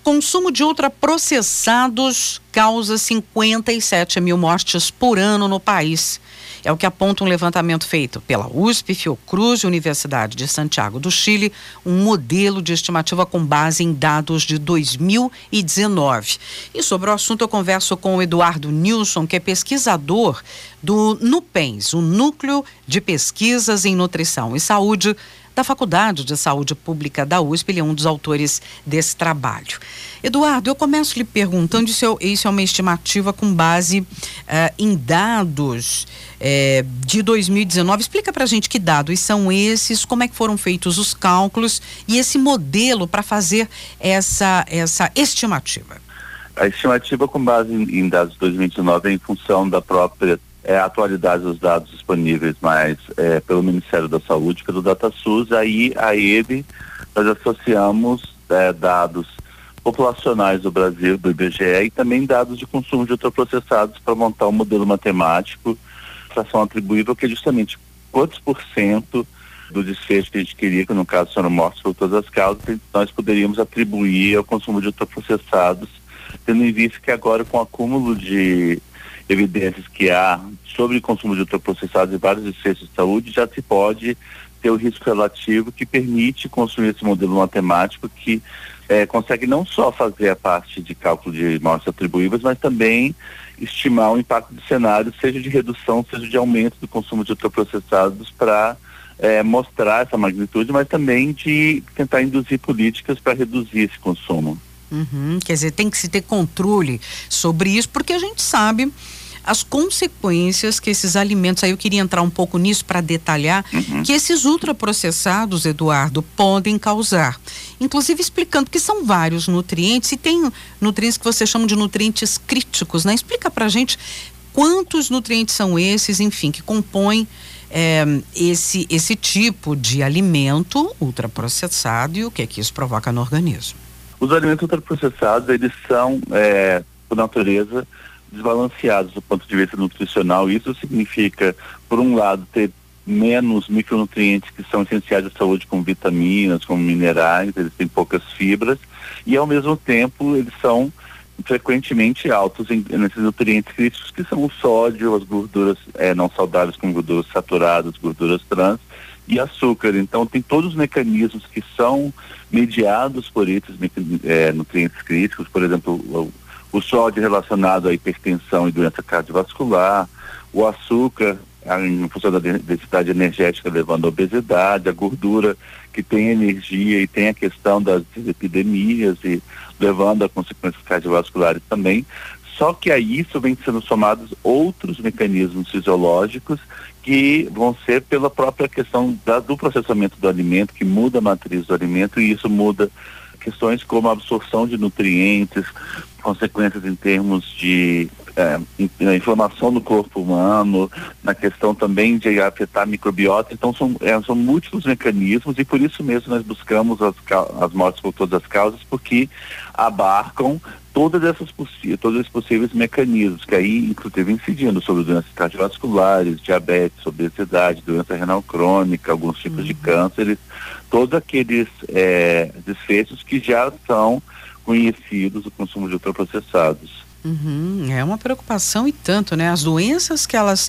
Consumo de ultraprocessados causa 57 mil mortes por ano no país. É o que aponta um levantamento feito pela USP, Fiocruz e Universidade de Santiago do Chile, um modelo de estimativa com base em dados de 2019. E sobre o assunto eu converso com o Eduardo Nilson, que é pesquisador do NUPENS, o Núcleo de Pesquisas em Nutrição e Saúde da Faculdade de Saúde Pública da USP. Ele é um dos autores desse trabalho. Eduardo, eu começo lhe perguntando se isso é uma estimativa com base em dados de 2019. Explica pra gente que dados são esses, como é que foram feitos os cálculos e esse modelo para fazer essa estimativa. A estimativa com base em dados de 2019 é em função da própria atualidade dos dados disponíveis, mas pelo Ministério da Saúde, pelo DataSUS. Aí a ele nós associamos dados populacionais do Brasil, do IBGE, e também dados de consumo de ultraprocessados para montar um modelo matemático, fração atribuível, que é justamente quantos por cento do desfecho que a gente queria, que no caso foram mortes por todas as causas, nós poderíamos atribuir ao consumo de ultraprocessados, tendo em vista que agora, com o acúmulo de evidências que há sobre o consumo de ultraprocessados e vários desfechos de saúde, já se pode ter o risco relativo que permite construir esse modelo matemático que consegue não só fazer a parte de cálculo de mortes atribuíveis, mas também estimar o impacto do cenário, seja de redução, seja de aumento do consumo de ultraprocessados, para mostrar essa magnitude, mas também de tentar induzir políticas para reduzir esse consumo. Quer dizer, tem que se ter controle sobre isso, porque a gente sabe as consequências que esses alimentos, aí eu queria entrar um pouco nisso para detalhar, que esses ultraprocessados, Eduardo, podem causar. Inclusive explicando que são vários nutrientes, e tem nutrientes que você chama de nutrientes críticos, né? Explica pra gente quantos nutrientes são esses, enfim, que compõem esse tipo de alimento ultraprocessado e o que é que isso provoca no organismo. Os alimentos ultraprocessados, eles são, por natureza, desbalanceados do ponto de vista nutricional. Isso significa, por um lado, ter menos micronutrientes que são essenciais à saúde, como vitaminas, como minerais, eles têm poucas fibras, e ao mesmo tempo eles são frequentemente altos nesses nutrientes críticos, que são o sódio, as gorduras não saudáveis, como gorduras saturadas, gorduras trans e açúcar. Então tem todos os mecanismos que são mediados por esses nutrientes críticos, por exemplo, o sódio relacionado à hipertensão e doença cardiovascular, o açúcar em função da densidade energética levando à obesidade, a gordura que tem energia e tem a questão das epidemias e levando a consequências cardiovasculares também. Só que a isso vem sendo somados outros mecanismos fisiológicos que vão ser pela própria questão do processamento do alimento, que muda a matriz do alimento, e isso muda questões como a absorção de nutrientes, consequências em termos de inflamação no corpo humano, na questão também de afetar a microbiota. Então são múltiplos mecanismos, e por isso mesmo nós buscamos as mortes por todas as causas, porque abarcam todos esses possíveis mecanismos, que aí inclusive incidindo sobre doenças cardiovasculares, diabetes, obesidade, doença renal crônica, alguns tipos de cânceres, todos aqueles desfechos que já são conhecidos do consumo de ultraprocessados. É uma preocupação e tanto, né? As doenças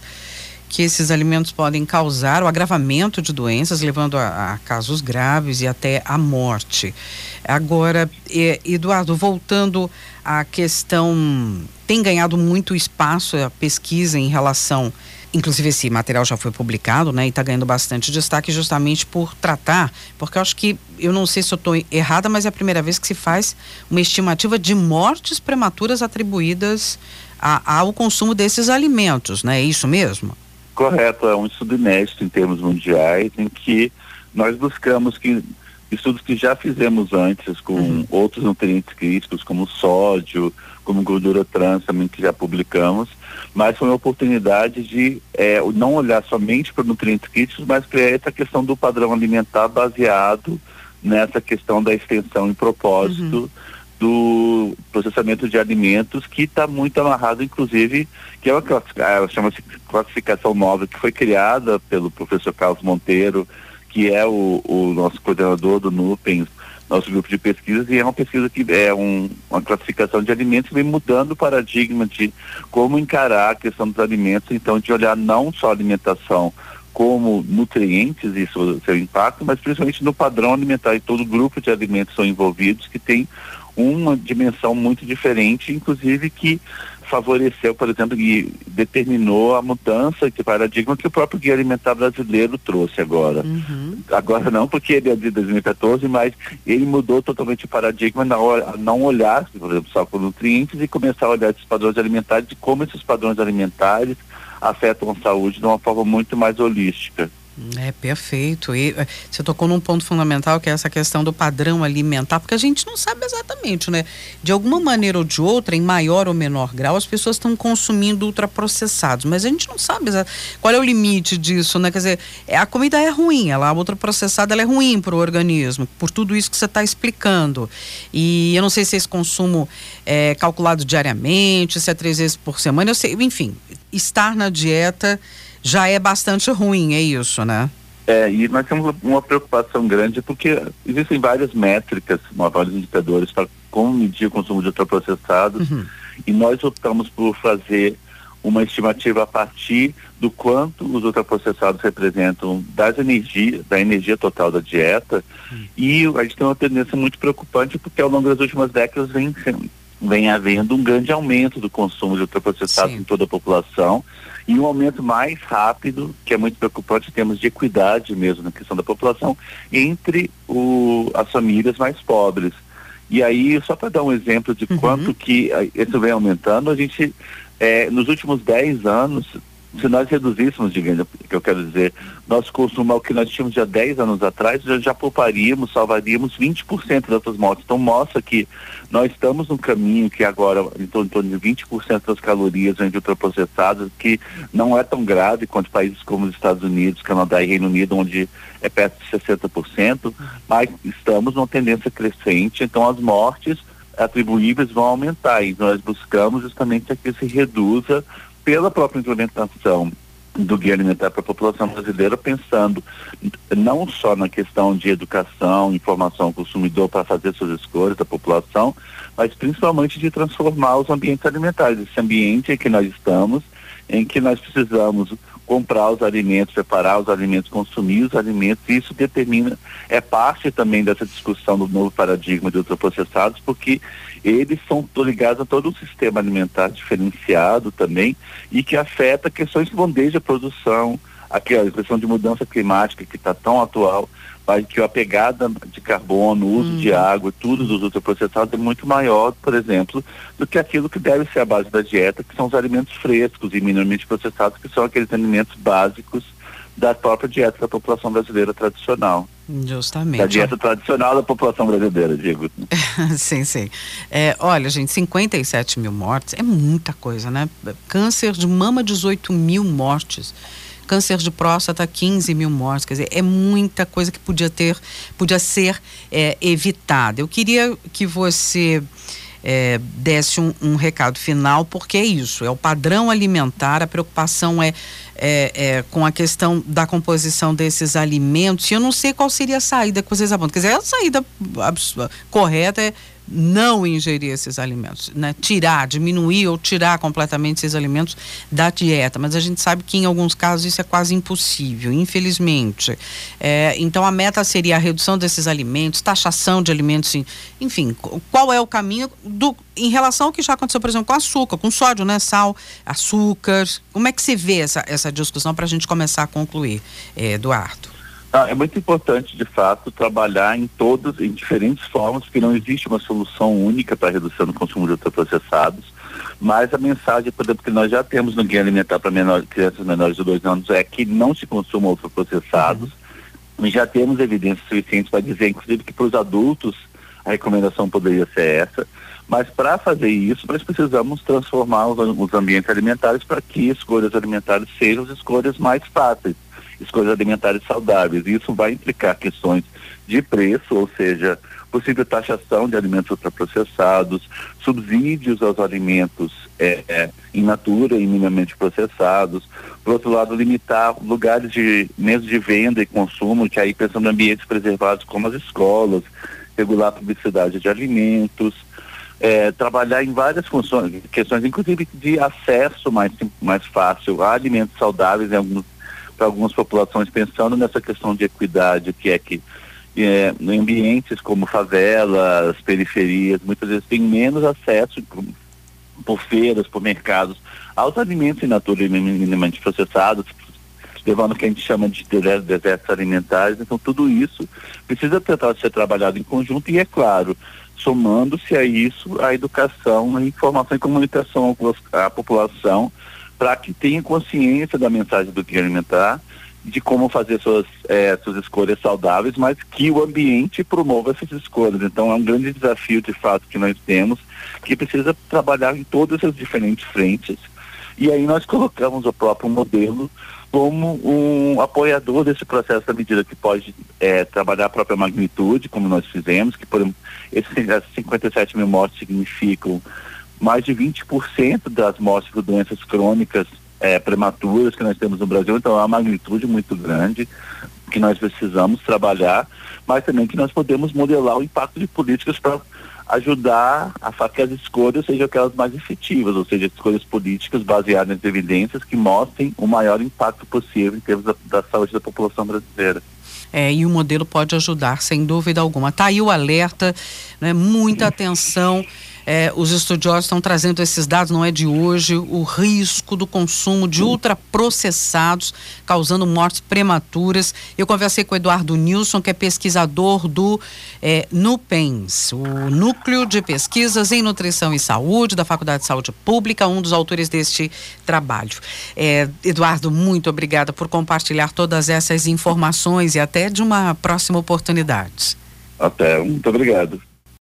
que esses alimentos podem causar, o agravamento de doenças, levando a casos graves e até a morte. Agora, Eduardo, voltando à questão, tem ganhado muito espaço a pesquisa em relação, inclusive esse material já foi publicado, né? E está ganhando bastante destaque justamente por tratar, porque eu não sei se eu estou errada, mas é a primeira vez que se faz uma estimativa de mortes prematuras atribuídas ao consumo desses alimentos, né? É isso mesmo? Correto, é um estudo inédito em termos mundiais, em que nós buscamos estudos que já fizemos antes com outros nutrientes críticos, como sódio, como gordura trans também, que já publicamos, mas foi uma oportunidade de não olhar somente para nutrientes críticos, mas para essa questão do padrão alimentar baseado nessa questão da extensão e propósito do processamento de alimentos, que está muito amarrado, inclusive, que é uma chama-se classificação nova, que foi criada pelo professor Carlos Monteiro, que é o nosso coordenador do NUPENS, nosso grupo de pesquisas, e é uma pesquisa que é uma classificação de alimentos que vem mudando o paradigma de como encarar a questão dos alimentos, então de olhar não só a alimentação como nutrientes e seu impacto, mas principalmente no padrão alimentar, e todo grupo de alimentos são envolvidos que tem uma dimensão muito diferente, inclusive que favoreceu, por exemplo, e determinou a mudança de paradigma que o próprio Guia Alimentar Brasileiro trouxe agora. Agora não, porque ele é de 2014, mas ele mudou totalmente o paradigma na hora, a não olhar, por exemplo, só por nutrientes e começar a olhar esses padrões alimentares e como esses padrões alimentares afetam a saúde de uma forma muito mais holística. É perfeito. E você tocou num ponto fundamental, que é essa questão do padrão alimentar, porque a gente não sabe exatamente, né? De alguma maneira ou de outra, em maior ou menor grau, as pessoas estão consumindo ultraprocessados, mas a gente não sabe qual é o limite disso, né? Quer dizer, a comida é ruim, a ultraprocessada ela é ruim para o organismo, por tudo isso que você está explicando. E eu não sei se esse consumo é calculado diariamente, se é 3 vezes por semana, eu sei, enfim, estar na dieta já é bastante ruim, é isso, né? E nós temos uma preocupação grande porque existem várias métricas, vários indicadores para como medir o consumo de ultraprocessados, e nós optamos por fazer uma estimativa a partir do quanto os ultraprocessados representam da energia total da dieta, e a gente tem uma tendência muito preocupante porque ao longo das últimas décadas vem havendo um grande aumento do consumo de ultraprocessados em toda a população, e um aumento mais rápido, que é muito preocupante em termos de equidade mesmo na questão da população, entre as famílias mais pobres. E aí, só para dar um exemplo de quanto que isso vem aumentando, a gente, nos últimos 10 anos, se nós reduzíssemos, digamos, que eu quero dizer, nosso consumo ao que nós tínhamos há 10 anos atrás, já pouparíamos, salvaríamos 20% dessas mortes. Então mostra que nós estamos num caminho que agora em torno de 20% das calorias vêm de ultraprocessados, que não é tão grave quanto países como os Estados Unidos, Canadá e Reino Unido, onde é perto de 60%, mas estamos numa tendência crescente, então as mortes atribuíveis vão aumentar, e nós buscamos justamente que se reduza pela própria implementação do Guia Alimentar para a população brasileira, pensando não só na questão de educação, informação ao consumidor para fazer suas escolhas da população, mas principalmente de transformar os ambientes alimentares, esse ambiente em que nós estamos, em que nós precisamos comprar os alimentos, preparar os alimentos, consumir os alimentos, e isso determina, é parte também dessa discussão do novo paradigma de ultraprocessados, porque eles são ligados a todo um sistema alimentar diferenciado também, e que afeta questões que vão desde a produção, a questão de mudança climática que está tão atual, mas que a pegada de carbono, o uso de água, tudo dos ultraprocessados é muito maior, por exemplo, do que aquilo que deve ser a base da dieta, que são os alimentos frescos e minimamente processados, que são aqueles alimentos básicos da própria dieta da população brasileira tradicional. Justamente. Da dieta tradicional da população brasileira, digo. Sim. Olha, gente, 57 mil mortes é muita coisa, né? Câncer de mama, 18 mil mortes. Câncer de próstata, 15 mil mortes. Quer dizer, é muita coisa que podia ser evitada. Eu queria que você desse um recado final, porque é isso, é o padrão alimentar, a preocupação é com a questão da composição desses alimentos, e eu não sei qual seria a saída que vocês apontam. Quer dizer, a saída correta é não ingerir esses alimentos, né? Diminuir ou tirar completamente esses alimentos da dieta, mas a gente sabe que em alguns casos isso é quase impossível, infelizmente. Então a meta seria a redução desses alimentos, taxação de alimentos, enfim, qual é o caminho em relação ao que já aconteceu, por exemplo, com açúcar, com sódio, né? Sal, açúcar, como é que você vê essa discussão para a gente começar a concluir, Eduardo? É muito importante, de fato, trabalhar em diferentes formas, porque não existe uma solução única para a redução do consumo de ultraprocessados, mas a mensagem, por exemplo, que nós já temos no Guia Alimentar para crianças menores de 2 anos é que não se consumam ultraprocessados, e já temos evidências suficientes para dizer, inclusive, que para os adultos a recomendação poderia ser essa, mas para fazer isso nós precisamos transformar os ambientes alimentares para que escolhas alimentares sejam as escolhas mais fáceis, escolhas alimentares saudáveis. Isso vai implicar questões de preço, ou seja, possível taxação de alimentos ultraprocessados, subsídios aos alimentos in natura e minimamente processados. Por outro lado, limitar lugares mesmo de venda e consumo, que aí pensando em ambientes preservados como as escolas, regular a publicidade de alimentos, trabalhar em várias questões, inclusive de acesso mais fácil a alimentos saudáveis para algumas populações, pensando nessa questão de equidade, que é que em ambientes como favelas, periferias, muitas vezes tem menos acesso por feiras, por mercados, aos alimentos in natura minimamente processados, levando o que a gente chama de desertos alimentares. Então tudo isso precisa ser trabalhado em conjunto e, é claro, somando-se a isso a educação, a informação e comunicação à população, para que tenha consciência da mensagem do que alimentar, de como fazer suas escolhas saudáveis, mas que o ambiente promova essas escolhas. Então é um grande desafio, de fato, que nós temos, que precisa trabalhar em todas as diferentes frentes. E aí nós colocamos o próprio modelo como um apoiador desse processo, à medida que pode trabalhar a própria magnitude, como nós fizemos, que esses 57 mil mortes significam mais de 20% das mortes por doenças crônicas prematuras que nós temos no Brasil. Então é uma magnitude muito grande que nós precisamos trabalhar, mas também que nós podemos modelar o impacto de políticas para ajudar a que as escolhas sejam aquelas mais efetivas, ou seja, escolhas políticas baseadas em evidências que mostrem o maior impacto possível em termos da saúde da população brasileira. E o modelo pode ajudar, sem dúvida alguma. Tá aí o alerta, né? Muita atenção. Os estudiosos estão trazendo esses dados, não é de hoje, o risco do consumo de ultraprocessados causando mortes prematuras. Eu conversei com o Eduardo Nilson, que é pesquisador do NUPENS, o Núcleo de Pesquisas em Nutrição e Saúde, da Faculdade de Saúde Pública, um dos autores deste trabalho. Eduardo, muito obrigada por compartilhar todas essas informações e até de uma próxima oportunidade. Muito obrigado.